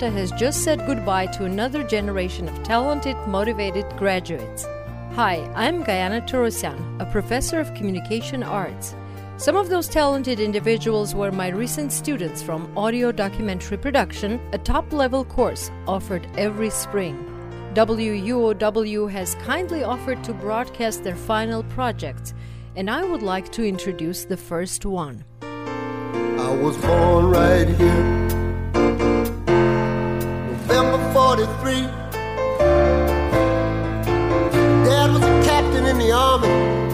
Oneonta has just said goodbye to another generation of talented, motivated graduates. Hi, I'm Gayana Torosyan, a professor of communication arts. Some of those talented individuals were my recent students from Audio Documentary Production, a top-level course offered every spring. WUOW has kindly offered to broadcast their final projects, and I would like to introduce the first one. I was born right here, November 43. Dad was a captain in the army.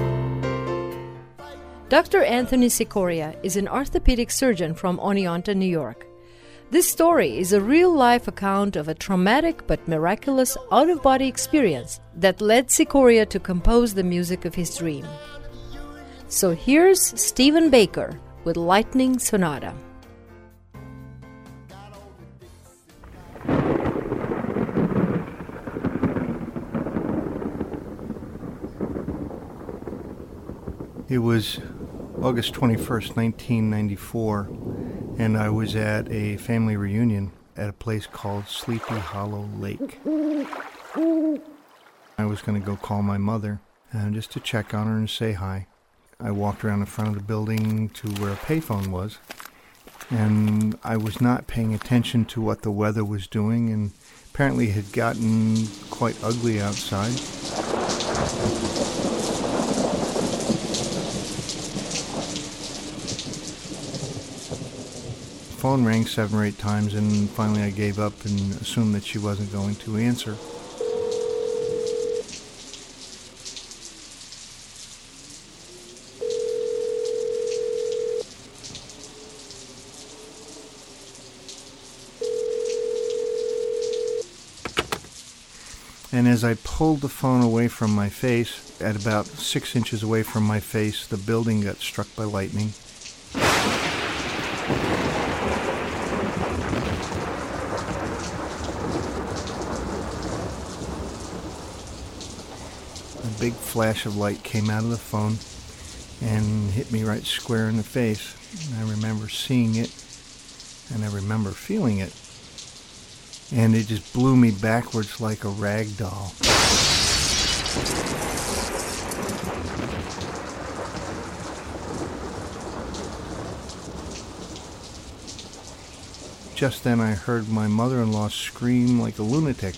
Dr. Anthony Sikoria is an orthopedic surgeon from Oneonta, New York. This story is a real-life account of a traumatic but miraculous out-of-body experience that led Sikoria to compose the music of his dream. So here's Stephen Baker with Lightning Sonata. It was August 21st, 1994, and I was at a family reunion at a place called Sleepy Hollow Lake. I was going to go call my mother just to check on her and say hi. I walked around the front of the building to where a payphone was, and I was not paying attention to what the weather was doing, and apparently it had gotten quite ugly outside. The phone rang 7 or 8 times, and finally I gave up and assumed that she wasn't going to answer. And as I pulled the phone away from my face, at about 6 inches away from my face, the building got struck by lightning. A big flash of light came out of the phone and hit me right square in the face. And I remember seeing it, and I remember feeling it. And it just blew me backwards like a rag doll. Just then I heard my mother-in-law scream like a lunatic.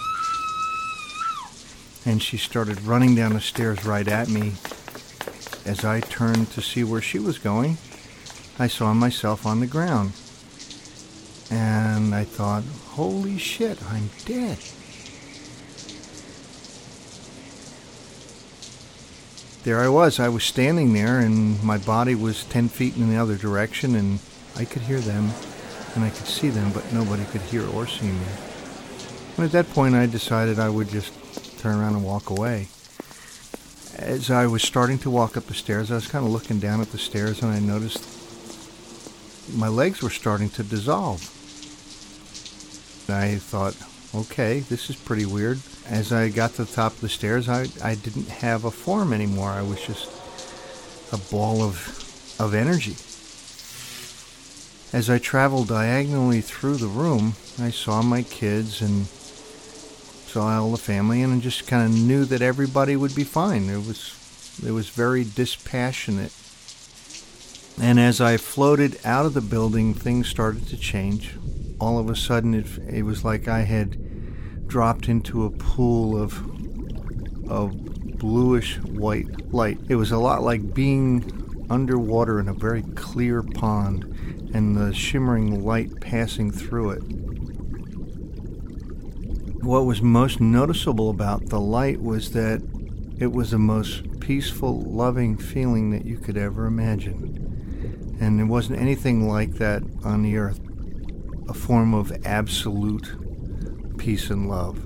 And she started running down the stairs right at me. As I turned to see where she was going, I saw myself on the ground. And I thought, holy shit, I'm dead. There I was standing there, and my body was 10 feet in the other direction, and I could hear them, and I could see them, but nobody could hear or see me. And at that point, I decided I would just turn around and walk away. As I was starting to walk up the stairs, I was kind of looking down at the stairs, and I noticed my legs were starting to dissolve. I thought, okay, this is pretty weird. As I got to the top of the stairs, I didn't have a form anymore. I was just a ball of energy. As I traveled diagonally through the room, I saw my kids and saw all the family, and I just kind of knew that everybody would be fine. It was very dispassionate. And as I floated out of the building, things started to change. All of a sudden, it was like I had dropped into a pool of bluish white light. It was a lot like being underwater in a very clear pond and the shimmering light passing through it. What was most noticeable about the light was that it was the most peaceful, loving feeling that you could ever imagine. And there wasn't anything like that on the earth. A form of absolute peace and love.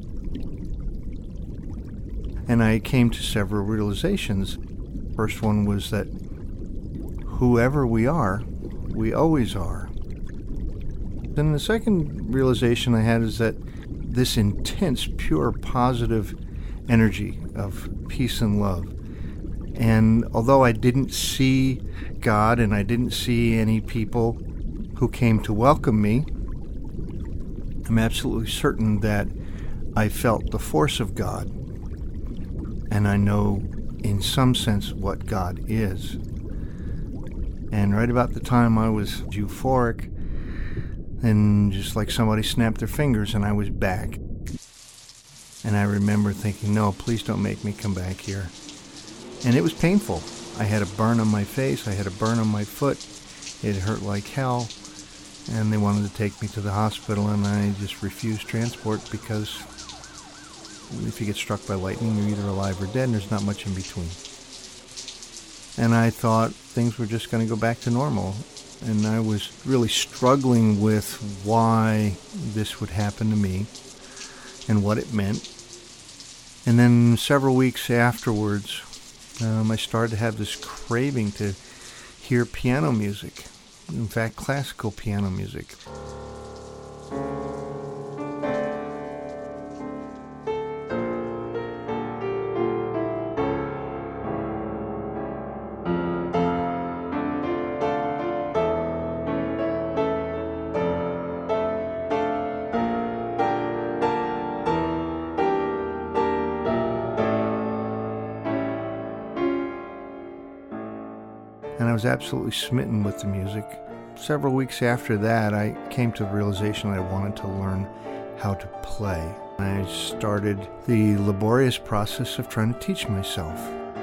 And I came to several realizations. First one was that whoever we are, we always are. Then the second realization I had is that this intense, pure, positive energy of peace and love. And although I didn't see God and I didn't see any people who came to welcome me, I'm absolutely certain that I felt the force of God, and I know in some sense what God is. And right about the time I was euphoric, and just like somebody snapped their fingers and I was back. And I remember thinking, no, please don't make me come back here. And it was painful. I had a burn on my face, I had a burn on my foot, it hurt like hell, and they wanted to take me to the hospital, and I just refused transport because if you get struck by lightning, you're either alive or dead, and there's not much in between. And I thought things were just going to go back to normal. And I was really struggling with why this would happen to me and what it meant. And then several weeks afterwards, I started to have this craving to hear piano music. In fact, classical piano music. And I was absolutely smitten with the music. Several weeks after that, I came to the realization that I wanted to learn how to play. I started the laborious process of trying to teach myself.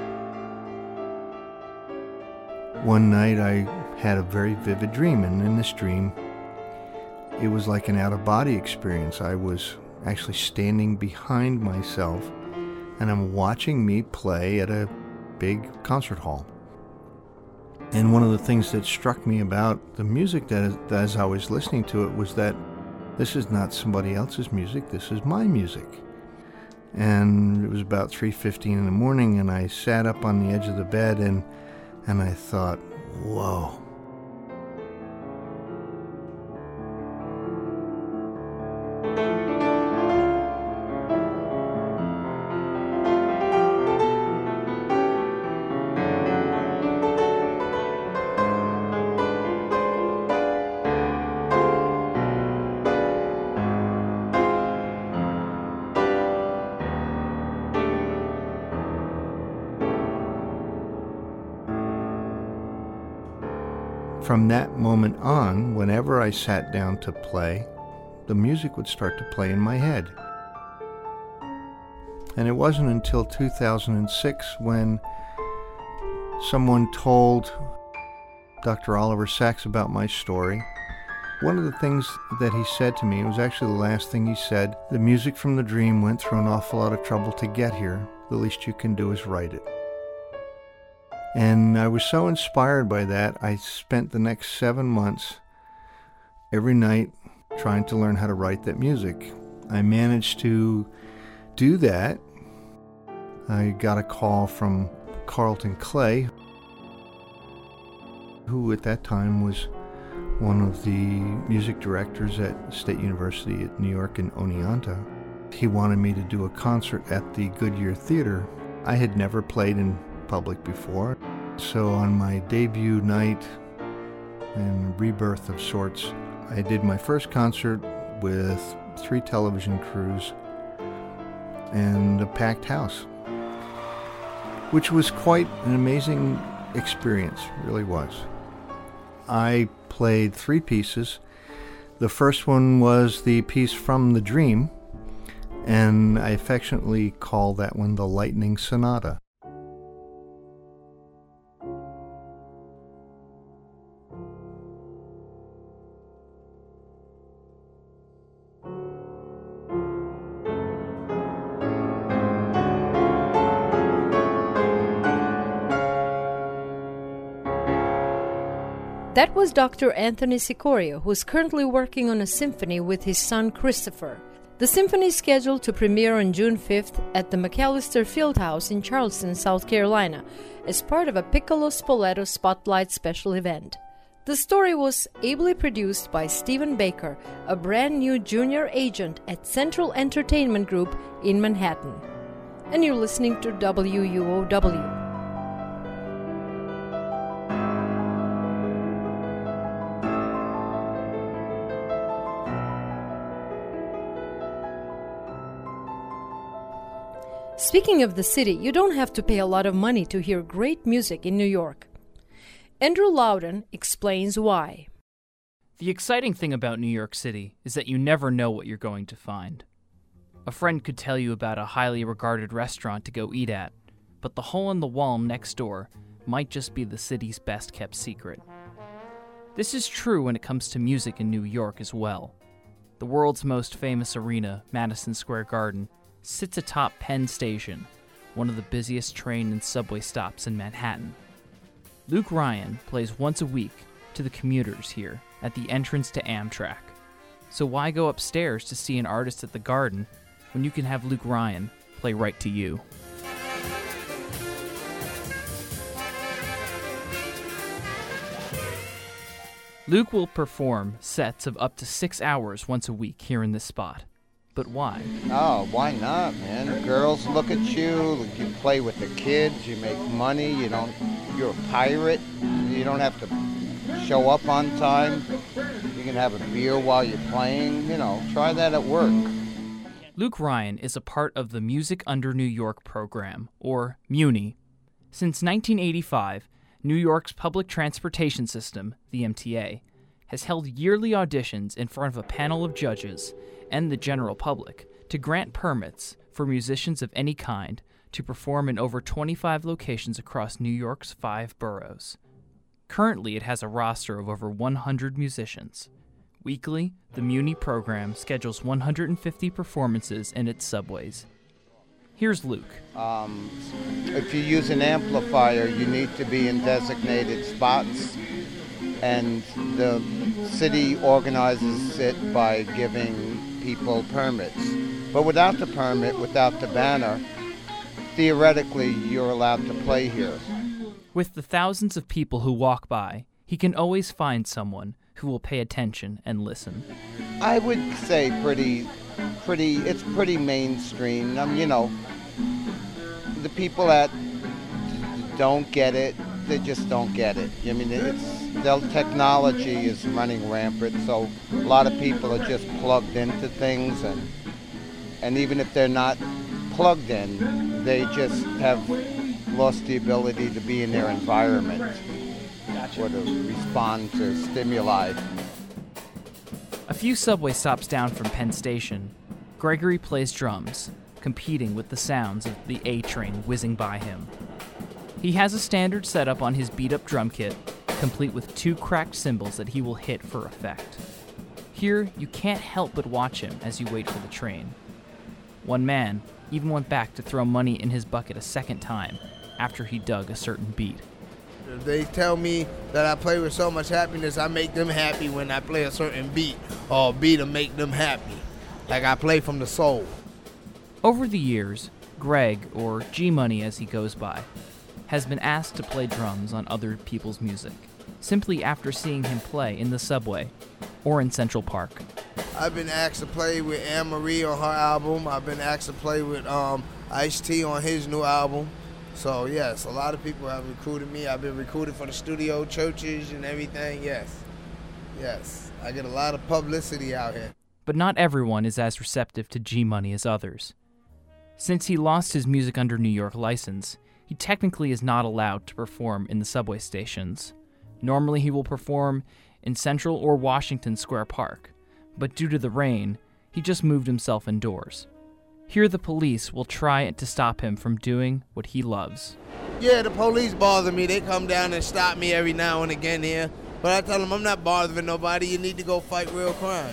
One night I had a very vivid dream, and in this dream, it was like an out-of-body experience. I was actually standing behind myself, and I'm watching me play at a big concert hall. And one of the things that struck me about the music that as I was listening to it was that this is not somebody else's music, this is my music. And it was about 3:15 in the morning, and I sat up on the edge of the bed and I thought, whoa. From that moment on, whenever I sat down to play, the music would start to play in my head. And it wasn't until 2006 when someone told Dr. Oliver Sacks about my story. One of the things that he said to me, it was actually the last thing he said, the music from the dream went through an awful lot of trouble to get here. The least you can do is write it. And I was so inspired by that, I spent the next 7 months every night trying to learn how to write that music. I managed to do that. I got a call from Carlton Clay, who at that time was one of the music directors at State University at New York in Oneonta. He wanted me to do a concert at the Goodyear Theater. I had never played in public before. So on my debut night and rebirth of sorts, I did my first concert with 3 television crews and a packed house, which was quite an amazing experience, really was. I played 3 pieces. The first one was the piece from the dream, and I affectionately call that one the Lightning Sonata. That was Dr. Anthony Cicoria, who is currently working on a symphony with his son Christopher. The symphony is scheduled to premiere on June 5th at the McAllister Fieldhouse in Charleston, South Carolina, as part of a Piccolo Spoleto Spotlight special event. The story was ably produced by Stephen Baker, a brand new junior agent at Central Entertainment Group in Manhattan. And you're listening to WUOW. Speaking of the city, you don't have to pay a lot of money to hear great music in New York. Andrew Loudon explains why. The exciting thing about New York City is that you never know what you're going to find. A friend could tell you about a highly regarded restaurant to go eat at, but the hole in the wall next door might just be the city's best-kept secret. This is true when it comes to music in New York as well. The world's most famous arena, Madison Square Garden, sits atop Penn Station, one of the busiest train and subway stops in Manhattan. Luke Ryan plays once a week to the commuters here at the entrance to Amtrak. So why go upstairs to see an artist at the Garden when you can have Luke Ryan play right to you? Luke will perform sets of up to 6 hours once a week here in this spot. But why? Oh, why not, man? Girls look at you play with the kids, you make money, you're a pirate, you don't have to show up on time, you can have a beer while you're playing, try that at work. Luke Ryan is a part of the Music Under New York program, or MUNY. Since 1985, New York's public transportation system, the MTA, has held yearly auditions in front of a panel of judges and the general public to grant permits for musicians of any kind to perform in over 25 locations across New York's 5 boroughs. Currently, it has a roster of over 100 musicians. Weekly, the MUNY program schedules 150 performances in its subways. Here's Luke. If you use an amplifier, you need to be in designated spots, and the city organizes it by giving people permits. But without the permit, without the banner, theoretically you're allowed to play here. With the thousands of people who walk by, he can always find someone who will pay attention and listen. I would say it's pretty mainstream. The people that don't get it, they just don't get it. The technology is running rampant, so a lot of people are just plugged into things, and even if they're not plugged in, they just have lost the ability to be in their environment or to respond to stimuli. A few subway stops down from Penn Station, Gregory plays drums, competing with the sounds of the A train whizzing by him. He has a standard setup on his beat-up drum kit, complete with 2 cracked cymbals that he will hit for effect. Here, you can't help but watch him as you wait for the train. One man even went back to throw money in his bucket a second time after he dug a certain beat. They tell me that I play with so much happiness, I make them happy when I play a certain beat, or a beat to make them happy. Like I play from the soul. Over the years, Greg, or G-Money as he goes by, has been asked to play drums on other people's music, simply after seeing him play in the subway or in Central Park. I've been asked to play with Anne-Marie on her album. I've been asked to play with Ice-T on his new album. So yes, a lot of people have recruited me. I've been recruited for the studio, churches and everything, yes. I get a lot of publicity out here. But not everyone is as receptive to G-Money as others. Since he lost his Music Under New York license, he technically is not allowed to perform in the subway stations. Normally he will perform in Central or Washington Square Park, but due to the rain, he just moved himself indoors. Here the police will try to stop him from doing what he loves. Yeah, the police bother me. They come down and stop me every now and again here. But I tell them I'm not bothering nobody. You need to go fight real crime,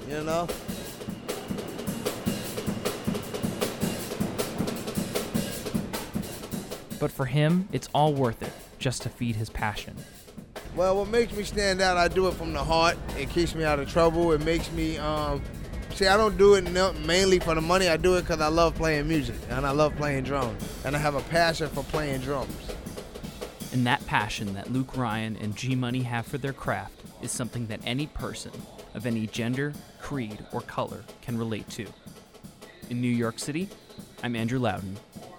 But for him, it's all worth it just to feed his passion. Well, what makes me stand out, I do it from the heart. It keeps me out of trouble. It makes me, I don't do it mainly for the money. I do it because I love playing music, and I love playing drums. And I have a passion for playing drums. And that passion that Luke Ryan and G-Money have for their craft is something that any person of any gender, creed, or color can relate to. In New York City, I'm Andrew Loudon.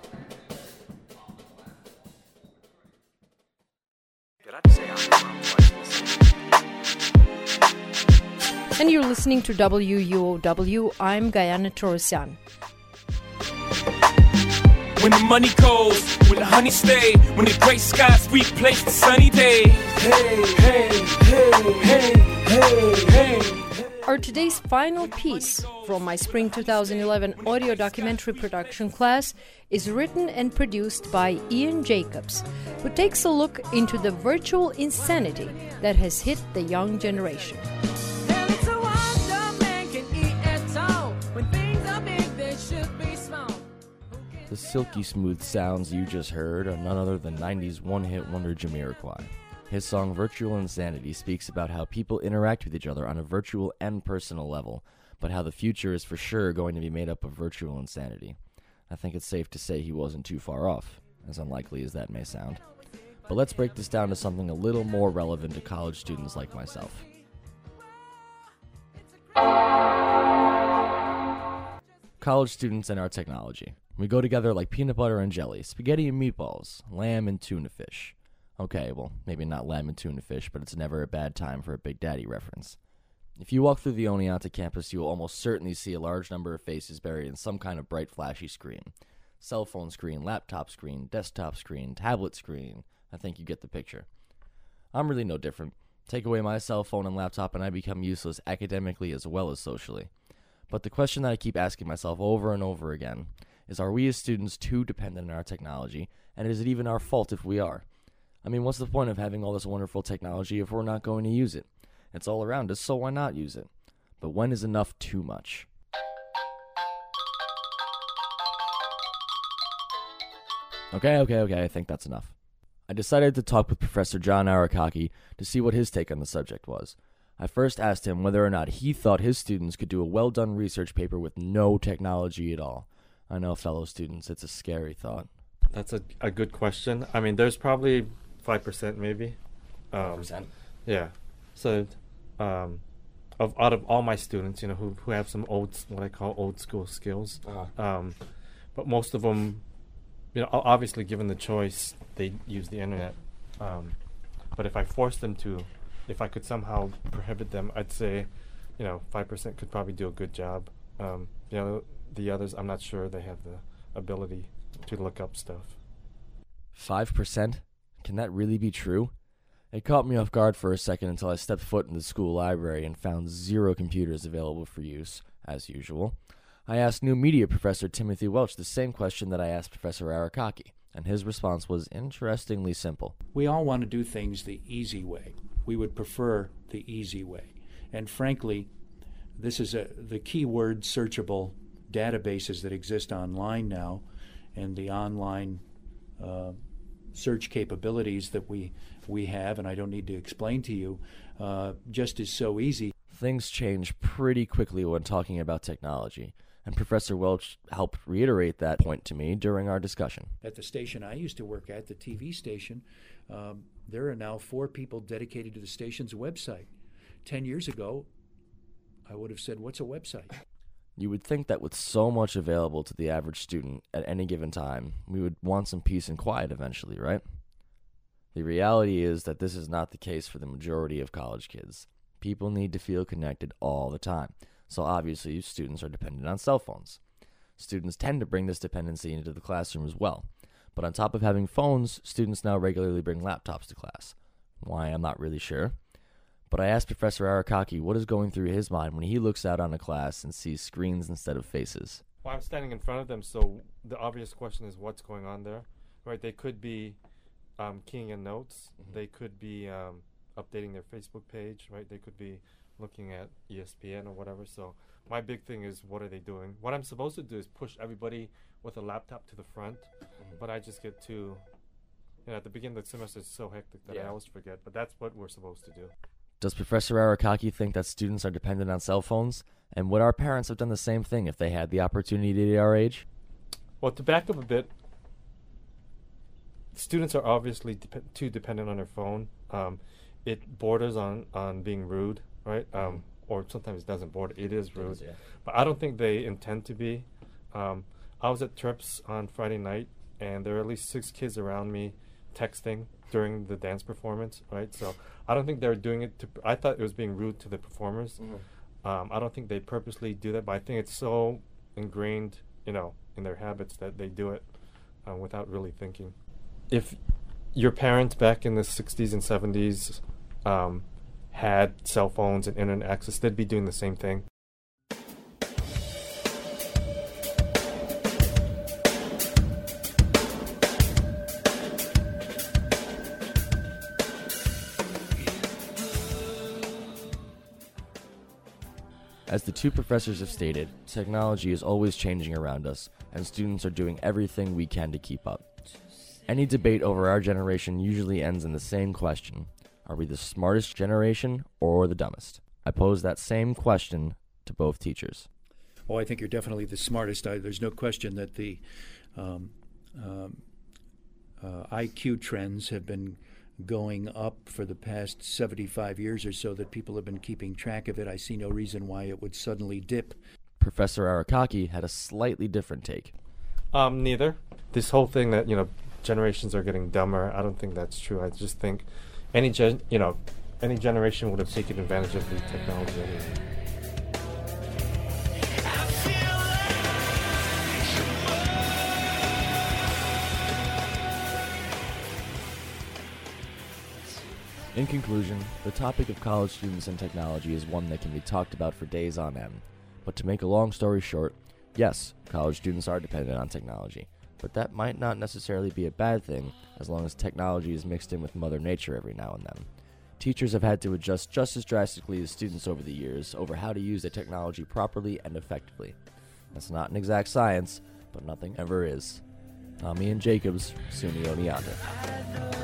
And you're listening to WUOW. I'm Gayana Torosyan. when the money goes, when the honey stay, when the gray skies replace the sunny days. Hey, hey, hey, hey, hey, hey. Our today's final piece from my spring 2011 audio documentary production class is written and produced by Ian Jacobs, who takes a look into the virtual insanity that has hit the young generation. The silky smooth sounds you just heard are none other than 90s one-hit wonder Jamiroquai. His song Virtual Insanity speaks about how people interact with each other on a virtual and personal level, but how the future is for sure going to be made up of virtual insanity. I think it's safe to say he wasn't too far off, as unlikely as that may sound. But let's break this down to something a little more relevant to college students like myself. College students and our technology. We go together like peanut butter and jelly, spaghetti and meatballs, lamb and tuna fish. Okay, well, maybe not lamb and tuna fish, but it's never a bad time for a Big Daddy reference. If you walk through the Oneonta campus, you will almost certainly see a large number of faces buried in some kind of bright, flashy screen. Cell phone screen, laptop screen, desktop screen, tablet screen. I think you get the picture. I'm really no different. Take away my cell phone and laptop and I become useless academically as well as socially. But the question that I keep asking myself over and over again is, are we as students too dependent on our technology, and is it even our fault if we are? I mean, what's the point of having all this wonderful technology if we're not going to use it? It's all around us, so why not use it? But when is enough too much? Okay, I think that's enough. I decided to talk with Professor John Arakaki to see what his take on the subject was. I first asked him whether or not he thought his students could do a well-done research paper with no technology at all. I know, fellow students, it's a scary thought. That's a good question. I mean, there's probably 5% maybe. 5%? Yeah. So, out of all my students, you know, who have some what I call old school skills, but most of them, you know, obviously given the choice, they use the internet. But if I forced them to, if I could somehow prohibit them, I'd say, you know, 5% could probably do a good job. You know, the others, I'm not sure they have the ability to look up stuff. 5%? Can that really be true? It caught me off guard for a second until I stepped foot in the school library and found 0 computers available for use, as usual. I asked new media professor Timothy Welch the same question that I asked Professor Arakaki, and his response was interestingly simple. We all want to do things the easy way. We would prefer the easy way. And frankly, this is the keyword searchable databases that exist online now, and the online search capabilities that we have, and I don't need to explain to you, just is so easy. Things change pretty quickly when talking about technology, and Professor Welch helped reiterate that point to me during our discussion. At the station I used to work at, the TV station, there are now 4 people dedicated to the station's website. 10 years ago, I would have said, what's a website? You would think that with so much available to the average student at any given time, we would want some peace and quiet eventually, right? The reality is that this is not the case for the majority of college kids. People need to feel connected all the time, so obviously students are dependent on cell phones. Students tend to bring this dependency into the classroom as well, but on top of having phones, students now regularly bring laptops to class. Why, I'm not really sure. But I asked Professor Arakaki what is going through his mind when he looks out on a class and sees screens instead of faces. Well, I'm standing in front of them, so the obvious question is what's going on there, right? They could be keying in notes. Mm-hmm. They could be updating their Facebook page, right? They could be looking at ESPN or whatever. So my big thing is, what are they doing? What I'm supposed to do is push everybody with a laptop to the front, but I just get too, you know, at the beginning of the semester it's so hectic that I always forget, but that's what we're supposed to do. Does Professor Arakaki think that students are dependent on cell phones? And would our parents have done the same thing if they had the opportunity at our age? Well, to back up a bit, students are obviously too dependent on their phone. It borders on being rude, right? Or sometimes it doesn't border. It is rude. But I don't think they intend to be. I was at Trips on Friday night, and there were at least 6 kids around me texting during the dance performance, right? So I don't think they were doing it to... I thought it was being rude to the performers. I don't think they purposely do that, but I think it's so ingrained, you know, in their habits that they do it. without really thinking. If your parents back in the 60s and 70s had cell phones and internet access, they'd be doing the same thing. As the two professors have stated, technology is always changing around us, and students are doing everything we can to keep up. Any debate over our generation usually ends in the same question: are we the smartest generation or the dumbest? I pose that same question to both teachers. Oh, I think you're definitely the smartest. There's no question that the IQ trends have been going up for the past 75 years or so, that people have been keeping track of it. I see no reason why it would suddenly dip. Professor Arakaki had a slightly different take. Neither. This whole thing that, generations are getting dumber, I don't think that's true. I just think any generation would have taken advantage of the technology anyway. In conclusion, the topic of college students and technology is one that can be talked about for days on end. But to make a long story short, yes, college students are dependent on technology, but that might not necessarily be a bad thing as long as technology is mixed in with Mother Nature every now and then. Teachers have had to adjust just as drastically as students over the years over how to use the technology properly and effectively. That's not an exact science, but nothing ever is. Tommy and Jacobs, SUNY Oneonta.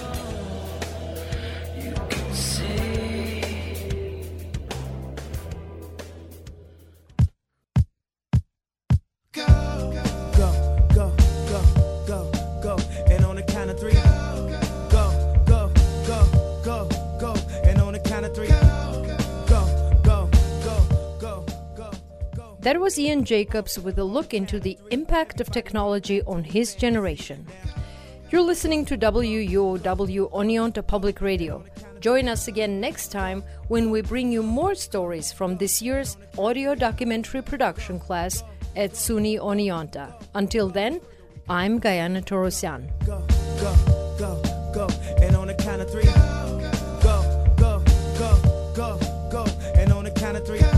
That was Ian Jacobs with a look into the impact of technology on his generation. You're listening to WUOW Oneonta Public Radio. Join us again next time when we bring you more stories from this year's audio documentary production class at SUNY Oneonta. Until then, I'm Gayana Torosyan. Go, go, go, go, and on the count of three. Go, go, go, go, go, and on the count of three.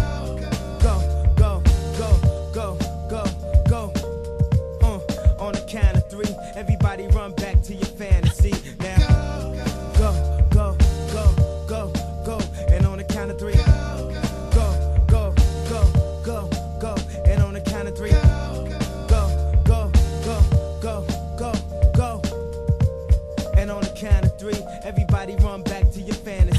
On the count of three, everybody run back to your fantasy. Now, go, go, go, go, go, and on the count of three. Go, go, go, go, go, and on the count of three. Go, go, go, go, go, go, and on the count of three, everybody run back to your fantasy.